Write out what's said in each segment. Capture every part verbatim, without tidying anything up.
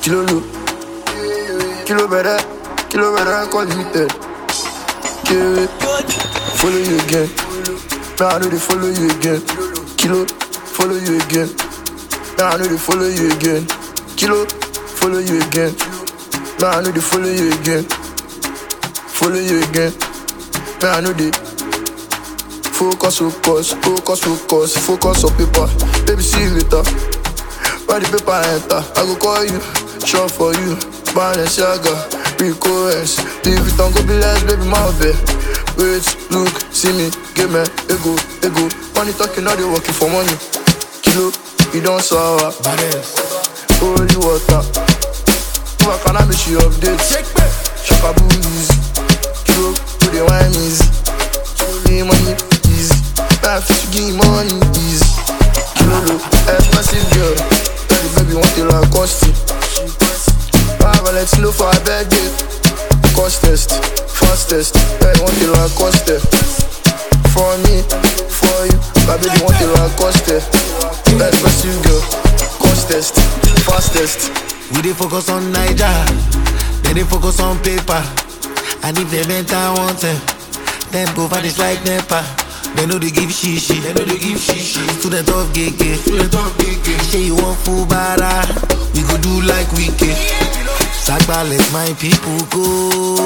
Kilo low, kilo better, kilo better, call limited. Kill follow you again. Now I know they follow you again. Kilo, follow you again. Now I know they follow you again. Kilo, follow you again. Now I know they follow you again. Follow you again. Now I know they focus, focus, focus, focus, focus on paper. Baby, see you later. By the paper enter, I go call you, shop for you, Balenciaga, Rico S. Leave it on go be less, baby, my bed. Wait, look, see me, give me, ego, ego. Money talking, now they working for money. Kilo, you don't sour. Holy water. Who I can I make you update? Shakabu easy. Kilo, do the wine easy. Give money easy. Life is to give money easy. Kilo, expensive girl. Baby, want it like cost it. I will let you know for a bad day. Cost test, fastest. Baby, want it like cost it. For me, for you. My baby, want it like cost it. Expensive girl. Cost test, fastest. We dey focus on Niger, they dey focus on paper. And if they mental want them, them go vanish like NEPA. They know they give shishi, they know they give shishi. Student of gege, student of gege. Say you want full bara, we go do like we can. Sagba let my people go.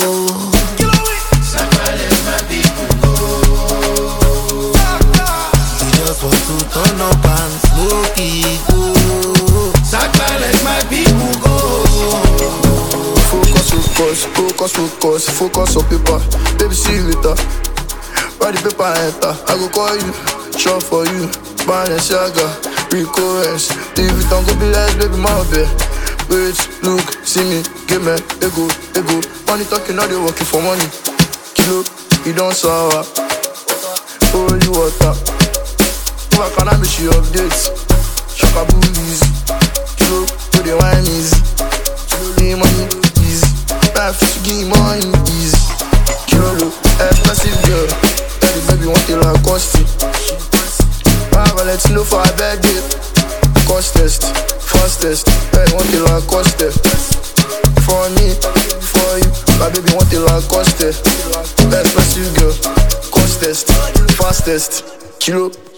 Sagba let my people go. We just want to turn up and smoke it go. Sagba let my people go. Focus, focus, focus, focus, focus on paper. Baby, see you later. By the paper enter, I go call you, shop for you, Balenciaga, Rico S. Leave it on go be less, baby, my bed. Wait, look, see me, give me, ego, ego. Money talking, now they working for money. Kilo, you don't sour. Holy water. Who I can I make you update? Shakabu easy. Kilo, do the wine easy. Give money easy. Life is to give money easy. Kilo low, expensive girl. Baby, want it like cost it. I will let you know for a bad day. Cost test, fastest. Baby, want it like cost it. For me, for you. My baby, want it like cost it. Expensive girl. Cost test, fastest. Kilo.